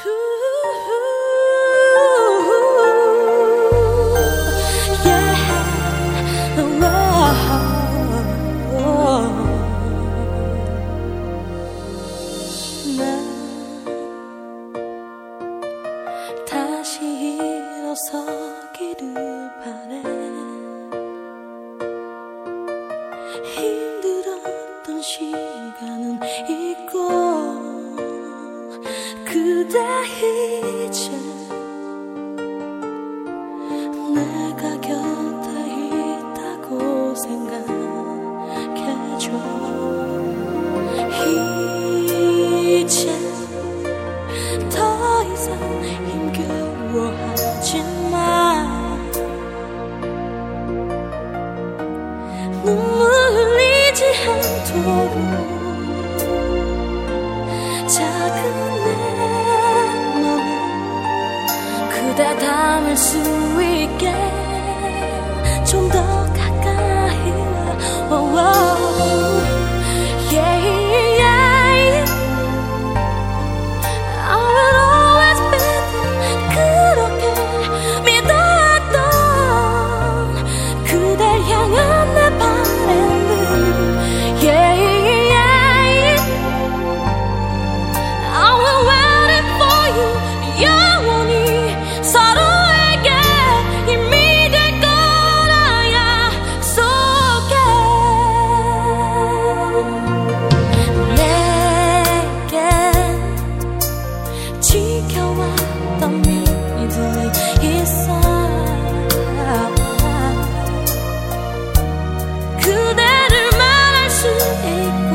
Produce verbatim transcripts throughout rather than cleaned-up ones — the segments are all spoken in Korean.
다시 일어서기를 바래. 힘들었던 시간은 있고 그대 이제 내가 곁에 있다고 생각해줘. 이제 더 이상 힘겨워하지 마. 눈물 흘리지 않도록 작은 내 맘에 그대 담을 수 있게 좀 더 가까이 와. oh, oh. Yeah, yeah. I will always be there. 그렇게 믿어왔던 그댈 향한 내 바램은 yeah, yeah. I will wait for you. 영원히 서로에게 힘이 될 거라 약속해. 내겐 지켜왔던 믿음이 있어. 그대를 말할 수 있고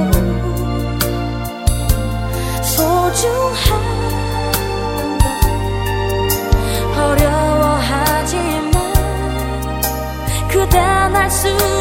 소중한 건 어려워하지만 그대 날 수